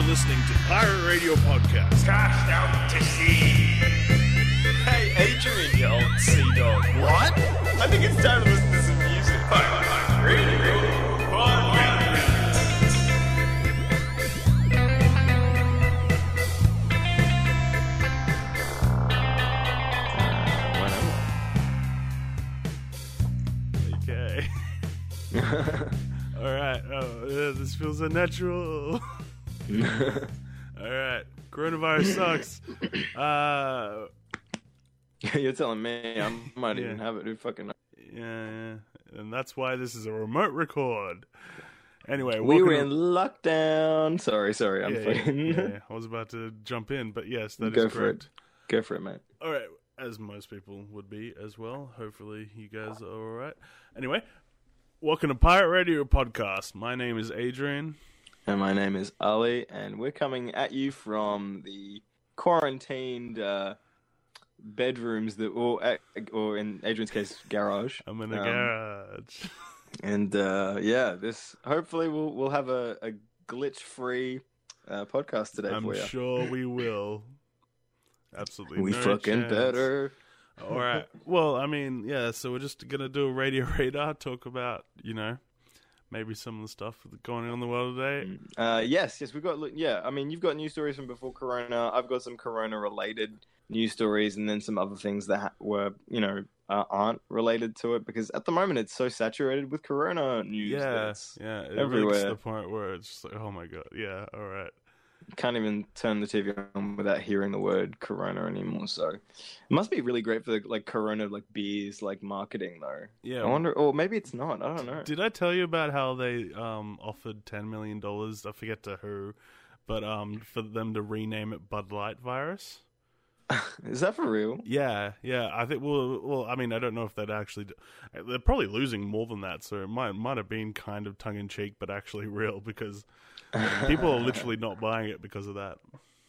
listening to Pirate Radio Podcast. Cast out to sea. Hey, Adrian, you old sea dog. What? I think it's time to listen to some music. Pirate Radio Podcast. Okay. Alright. Oh, yeah, this feels unnatural. Alright. Coronavirus sucks. You're telling me I might even Yeah. have it. Who fucking knows? Yeah. And that's why this is a remote record. Anyway, We welcome were to- in lockdown. Sorry, I'm yeah, fucking. yeah. I was about to jump in, but yes, that is Go for correct. it. Go for it, mate. All right, as most people would be as well. Hopefully, you guys are all right. Anyway, welcome to Pirate Radio Podcast. My name is Adrian. And my name is Ali, and we're coming at you from the quarantined bedrooms that, or in Adrian's case, garage. I'm in a garage. And yeah, this hopefully we'll have a glitch-free podcast today I'm for you. sure we will. Absolutely, We no fucking chance. better. All right. Well, I mean, yeah. So we're just gonna do a radio radar, talk about maybe some of the stuff going on in the world today. Yes, we've got. Yeah, I mean, you've got news stories from before Corona. I've got some Corona-related news stories, and then some other things that were, aren't related to it, because at the moment it's so saturated with Corona news. that Yeah, it's, yeah. It everywhere. reaches the point where it's just like, oh my god. Yeah. All right. can't even turn the TV on without hearing the word Corona anymore. So it must be really great for Corona beers marketing though. Yeah. I wonder, or maybe it's not. I don't know. Did I tell you about how they offered $10 million? I forget to who, but for them to rename it Bud Light Virus. Is that for real? Yeah. I think. Well. I mean, I don't know if they'd actually. They're probably losing more than that, so it might have been kind of tongue in cheek, but actually real, because people are literally not buying it because of that.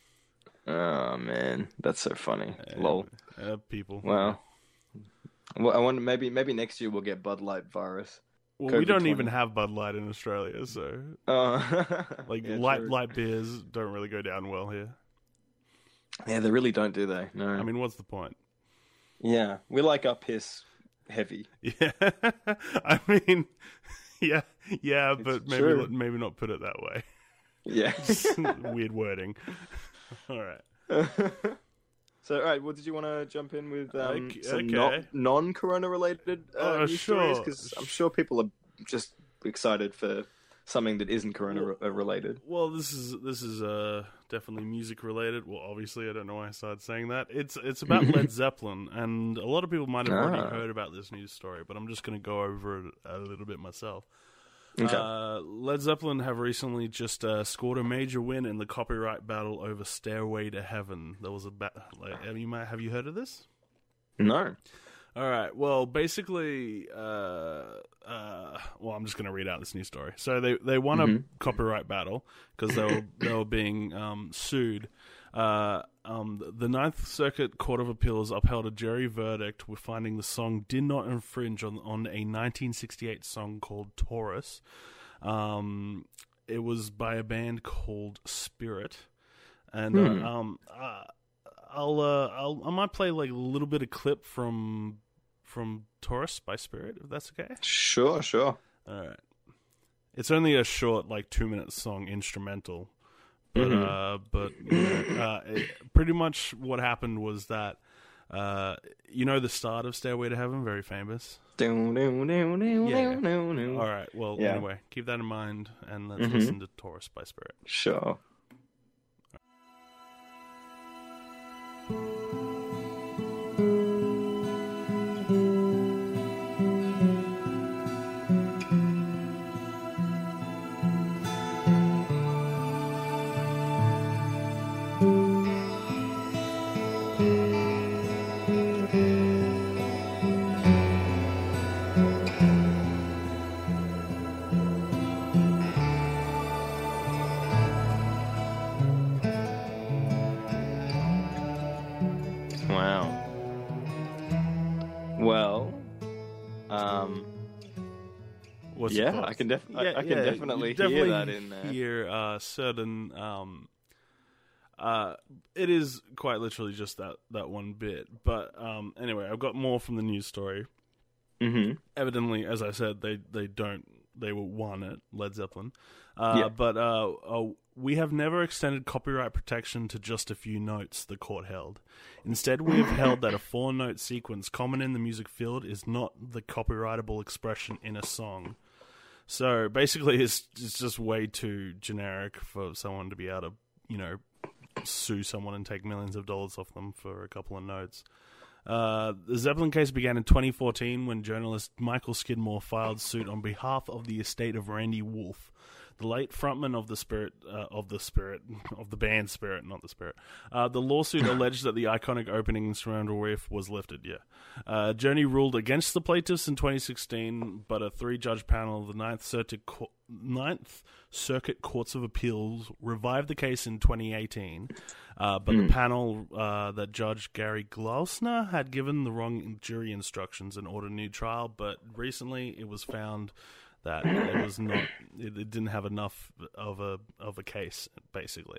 Oh man, that's so funny. Lol. People. Wow. Well, I wonder maybe next year we'll get Bud Light Virus. Well, we don't COVID-20. even have Bud Light in Australia, so Yeah, true. light beers don't really go down well here. Yeah, they really don't, do they? No. I mean, what's the point? yeah, we like our piss heavy. Yeah, I mean, yeah, but true. maybe not put it that way. Yeah. Weird wording. All right. So, all right, well, did you want to jump in with some okay. non-corona related news stories? Sure. Because I'm sure people are just excited for something that isn't corona related. Well, this is definitely music related. Well, obviously, I don't know why I started saying that. It's about Led Zeppelin, and a lot of people might have already heard about this news story, but I'm just going to go over it a little bit myself. Okay. Led Zeppelin have recently just scored a major win in the copyright battle over "Stairway to Heaven." There was have you heard of this? No. All right. Well, basically, I'm just going to read out this news story. So they won a copyright battle because they were being sued. The Ninth Circuit Court of Appeals upheld a jury verdict with finding the song did not infringe on a 1968 song called Taurus. It was by a band called Spirit, and I might play a little bit of clip from Taurus by Spirit, if that's okay. Sure. All right. It's only a short 2-minute song instrumental. But pretty much what happened was that the start of Stairway to Heaven, very famous. Yeah. All right. Well, Yeah. anyway, keep that in mind, and let's listen to Taurus by Spirit. Sure. Wow. Well, what's it Yeah, called? I can definitely you hear that in there. Hear certain. It is quite literally just that one bit. But anyway, I've got more from the news story. Mm-hmm. Evidently, as I said, they were one at Led Zeppelin. Yeah. But we have never extended copyright protection to just a few notes, the court held. Instead, we have held that a 4-note sequence common in the music field is not the copyrightable expression in a song. So basically, it's just way too generic for someone to be able to, sue someone and take millions of dollars off them for a couple of notes. The Zeppelin case began in 2014 when journalist Michael Skidmore filed suit on behalf of the estate of Randy Wolf, the late frontman of the band Spirit, not the Spirit. The lawsuit alleged that the iconic opening instrumental riff was lifted. Journey ruled against the plaintiffs in 2016, but a 3-judge panel of the Ninth Circuit Courts of Appeals revived the case in 2018. But the panel that Judge Gary Glasner had given the wrong jury instructions and ordered a new trial. But recently, it was found that it didn't have enough of a case, basically.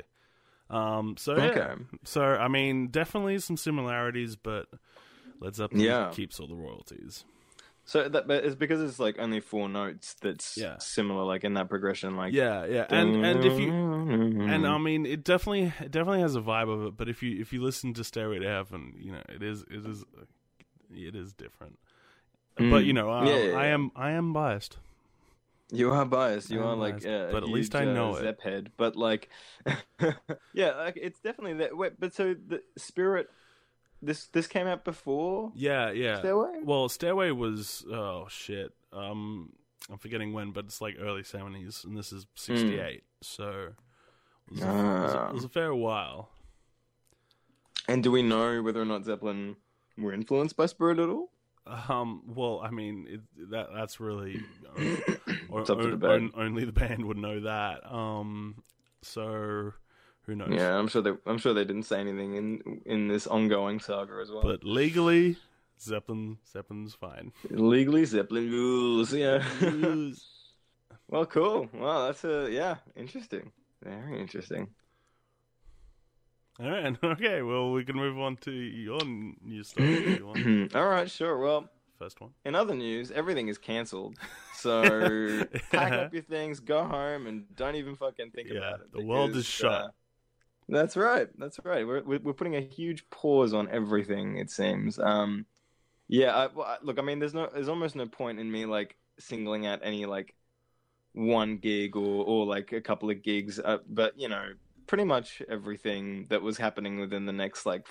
So I mean, definitely some similarities, but Led Zeppelin keeps all the royalties. So but it's because it's like only 4 notes that's similar, like in that progression, like and if you I mean it definitely has a vibe of it, but if you listen to Stairway to Heaven, it is different. But I am biased. You are biased. You are biased, but at least I know Zepp head. But like, like it's definitely that. Wait, but so the Spirit, this came out before. Yeah. Stairway. Well, Stairway was I'm forgetting when, but it's like early 70s, and this is 68. So it was a fair while. And do we know whether or not Zeppelin were influenced by Spirit at all? Well, I mean, that's really It's up to the band. Only the band would know that. So who knows? Yeah, I'm sure they didn't say anything in this ongoing saga as well. But legally, Zeppelin's fine. Legally, Zeppelin rules. Yeah. Well, cool. Well, that's interesting. Very interesting. All right. Okay. Well, we can move on to your news story if you want. All right. Sure. Well, first one. In other news, everything is cancelled. So pack up your things, go home, and don't even fucking think about it. The world is shut. That's right. We're putting a huge pause on everything. It seems. Look, I mean, there's almost no point in me like singling out any like one gig or like a couple of gigs, but pretty much everything that was happening within the next like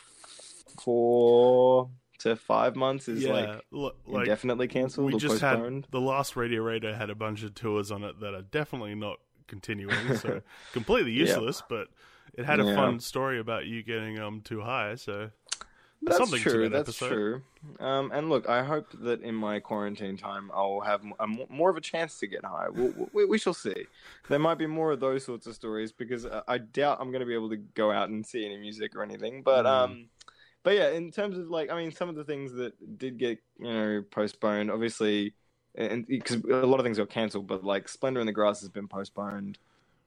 4 to 5 months is indefinitely cancelled or postponed. The last Radio Radar had a bunch of tours on it that are definitely not continuing, so completely useless. But it had a fun story about you getting too high, so that's something true. To that that's episode. True. And look, I hope that in my quarantine time, I'll have more of a chance to get high. We shall see. There might be more of those sorts of stories because I doubt I'm going to be able to go out and see any music or anything. But yeah, in terms of like, I mean, some of the things that did get postponed, obviously, and because a lot of things got cancelled, but like Splendor in the Grass has been postponed.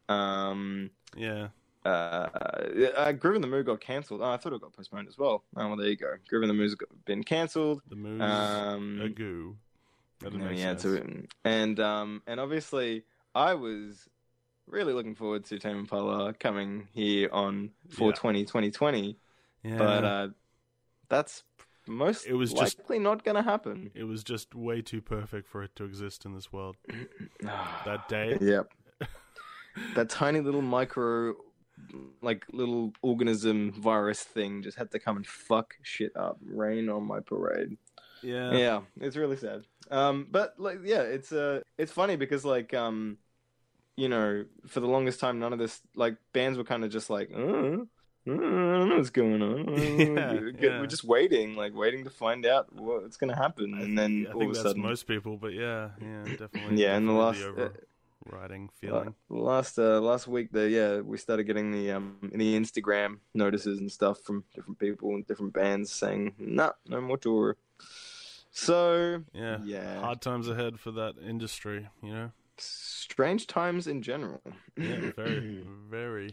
Groove in the Mood got cancelled. Oh, I thought it got postponed as well. Oh, well, there you go. Groove in the Mood's been cancelled. The Mood's a goo. That doesn't make sense. And obviously, I was really looking forward to Tame Impala coming here on 4/20/2020. Yeah. But that's likely not going to happen. It was just way too perfect for it to exist in this world. That day. Yep. That tiny little little organism virus thing just had to come and fuck shit up. Rain on my parade. Yeah, it's really sad. But like, it's funny because like, for the longest time, none of this like bands were kind of just like, I don't know what's going on. We're just waiting to find out what's going to happen, and then I all think of a that's sudden, most people. But definitely. Yeah, in the last. Writing feeling. Last week, we started getting the Instagram notices and stuff from different people and different bands saying, no more tour. So Yeah. Hard times ahead for that industry, you know? Strange times in general. Yeah, very, very.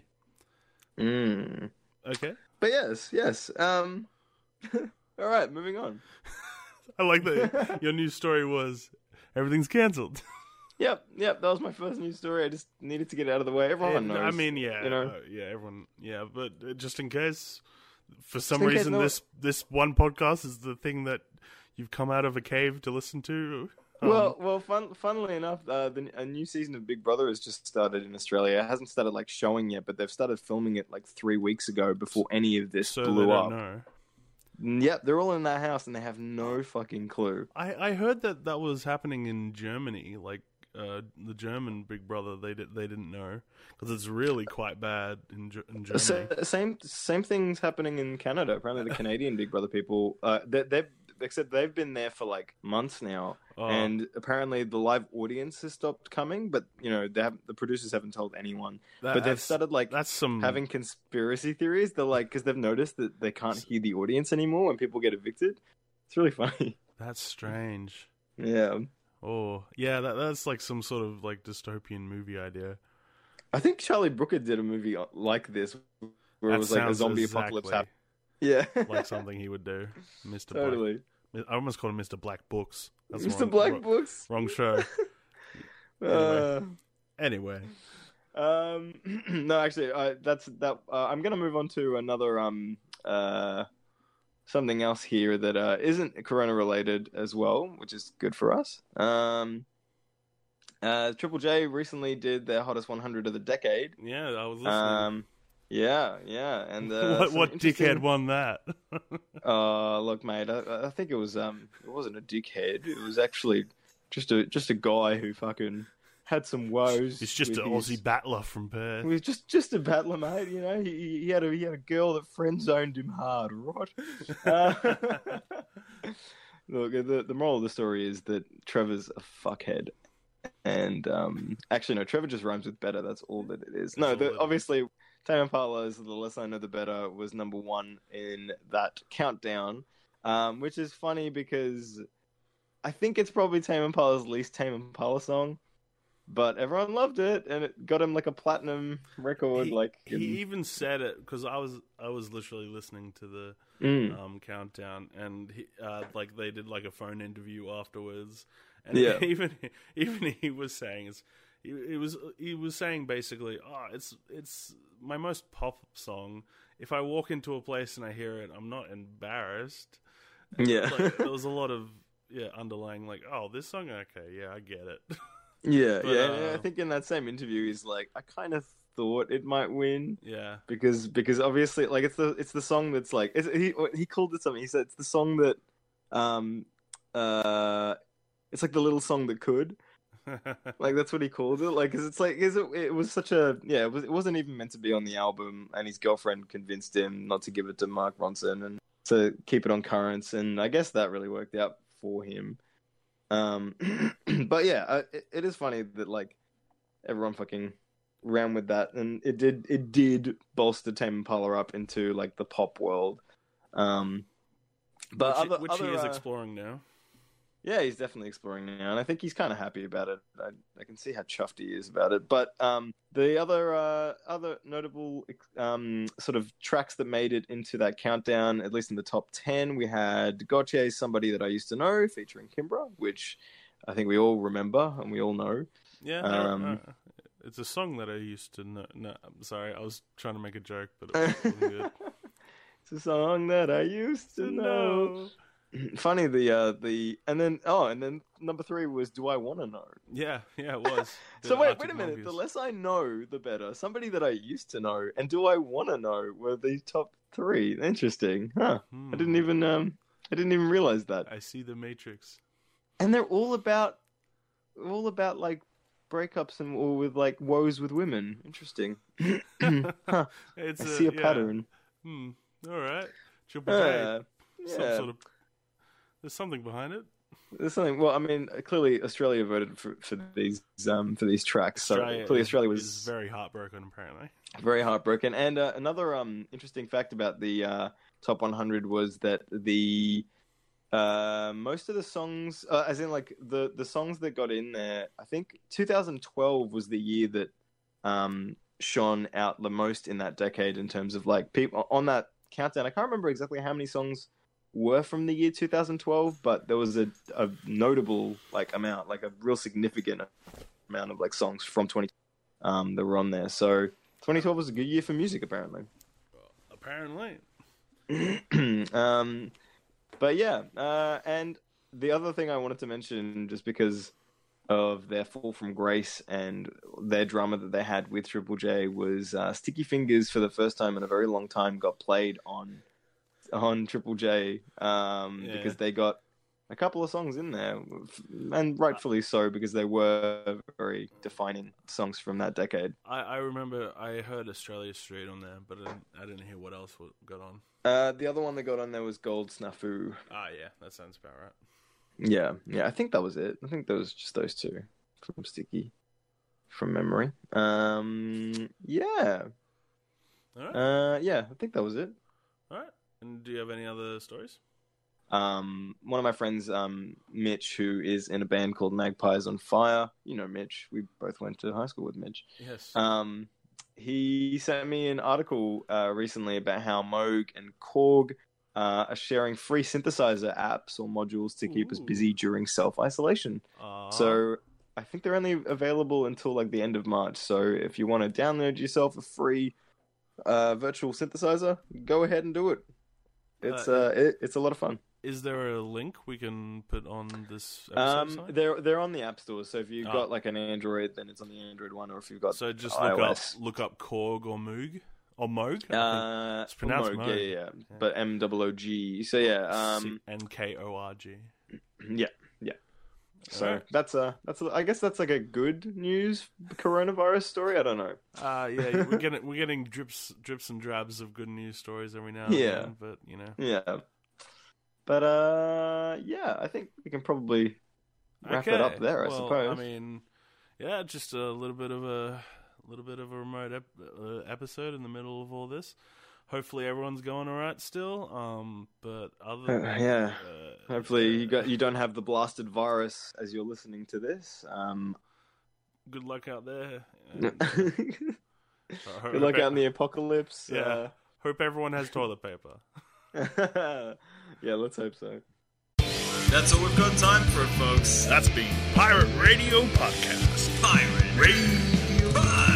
Okay. But yes. All right, moving on. I like that your news story was everything's cancelled. Yep. That was my first news story. I just needed to get it out of the way. Everyone knows. I mean, yeah, you know? everyone, yeah. But just in case, for some reason, this one podcast is the thing that you've come out of a cave to listen to. Funnily enough, a new season of Big Brother has just started in Australia. It hasn't started like showing yet, but they've started filming it like 3 weeks ago before any of this blew up. Know. Yep, they're all in that house and they have no fucking clue. I heard that was happening in Germany, like the German Big Brother. They didn't know because it's really quite bad in Germany. Same things happening in Canada. Apparently, the Canadian Big Brother people, they've been there for like months now, and apparently the live audience has stopped coming. But you know, the producers haven't told anyone. But they've started having conspiracy theories. They're like, because they've noticed that they can't hear the audience anymore when people get evicted. It's really funny. That's strange. Yeah. Oh, yeah. That's like some sort of like dystopian movie idea. I think Charlie Brooker did a movie like this, where it was like a zombie apocalypse happened. Yeah, like something he would do, Mr. Totally. Black. I almost called him Mr. Black Books. That's Mr. Black Books. Wrong show. Anyway. No, actually, that's that. I'm gonna move on to another something else here that isn't Corona related as well, which is good for us. Triple J recently did their hottest 100 of the decade. Yeah, I was listening. Yeah, and what dickhead won that? Look, mate, I think it wasn't a dickhead. It was actually just a guy who fucking had some woes. He's just an Aussie battler from Perth. He was just a battler, mate. You know, he had a girl that friend zoned him hard, right? Look, the moral of the story is that Trevor's a fuckhead. And actually, no, Trevor just rhymes with better. That's all that it is. No, obviously, Tame Impala's The Less I Know The Better was number one in that countdown, which is funny because I think it's probably Tame Impala's least Tame Impala song, but everyone loved it, and it got him like a platinum record. He even said it because I was literally listening to the countdown, and like they did like a phone interview afterwards, and even he was saying he was saying basically, it's my most pop song. If I walk into a place and I hear it, I'm not embarrassed. Yeah, like, there was a lot of underlying like, oh, this song, okay, yeah, I get it. Yeah, but, I think in that same interview, he's like, I kind of thought it might win. Yeah, because obviously, like, it's the song that's like, he called it something. He said it's the song that, it's like the little song that could. Like that's what he called it. Like, cause it's like, it was such a it wasn't even meant to be on the album, and his girlfriend convinced him not to give it to Mark Ronson and to keep it on Currents, and I guess that really worked out for him. But yeah, it is funny that like everyone fucking ran with that, and it did bolster Tame Impala up into like the pop world. But which he is exploring now. Yeah, he's definitely exploring now, and I think he's kind of happy about it. I can see how chuffed he is about it. But the other notable sort of tracks that made it into that countdown, at least in the top 10, we had Gotye's "Somebody That I Used to Know" featuring Kimbra, which I think we all remember and we all know. Yeah, it's a song that I used to know. No, I'm sorry, I was trying to make a joke, but it wasn't good. It's a song that I used to know. Funny and then number 3 was "Do I Want to Know." Yeah, it was. So wait a minute. The less I know, the better. "Somebody That I Used to Know" and "Do I Want to Know" were the top 3. Interesting, huh? I didn't even realize that. I see the Matrix. And they're all about like breakups and or with like woes with women. Interesting. Huh. I see a pattern. All right. Triple J. Some sort of. There's something behind it. There's something. Well, I mean, clearly Australia voted for these tracks. So clearly Australia was very heartbroken. Apparently, very heartbroken. And another interesting fact about the top 100 was that the Most of the songs, as in like the songs that got in there, I think 2012 was the year that shone out the most in that decade in terms of like people on that countdown. I can't remember exactly how many songs were from the year 2012, but there was a notable like amount, like a real significant amount of like songs from 20 that were on there. So 2012 was a good year for music, apparently. Apparently. But yeah, and the other thing I wanted to mention, just because of their fall from grace and their drama that they had with Triple J, was Sticky Fingers for the first time in a very long time got played on Triple J because they got a couple of songs in there, and rightfully so, because they were very defining songs from that decade. I remember I heard Australia Street on there, but I didn't hear what else got on. The other one that got on there was Gold Snafu. Ah, yeah, that sounds about right. Yeah, I think that was it. I think there was just those two from Sticky, from memory. Yeah. All right. Yeah, I think that was it. All right. And do you have any other stories? One of my friends, Mitch, who is in a band called Magpies on Fire. You know Mitch. We both went to high school with Mitch. Yes. He sent me an article recently about how Moog and Korg are sharing free synthesizer apps or modules to keep us busy during self-isolation. So I think they're only available until like the end of March. So if you want to download yourself a free virtual synthesizer, go ahead and do it. It's a lot of fun. Is there a link we can put on this episode site? They're on the App Store. So if you've got like an Android, then it's on the Android one, or if you've got so just iOS. look up Korg or Moog or Moog. It's pronounced Moog. Yeah. But MOOG. So yeah, NKORG. Yeah. So that's I guess that's like a good news coronavirus story. I don't know. Yeah, we're getting drips and drabs of good news stories every now and then, but you know. Yeah. But yeah, I think we can probably wrap it up there. I suppose. I mean, yeah, just a little bit of a remote episode in the middle of all this. Hopefully everyone's going all right still. But other than hopefully you don't have the blasted virus as you're listening to this. Good luck out there. Good luck out in the apocalypse. Yeah. Hope everyone has toilet paper. Yeah, let's hope so. That's all we've got time for, folks. That's been Pirate Radio Podcast. Pirate Radio Podcast.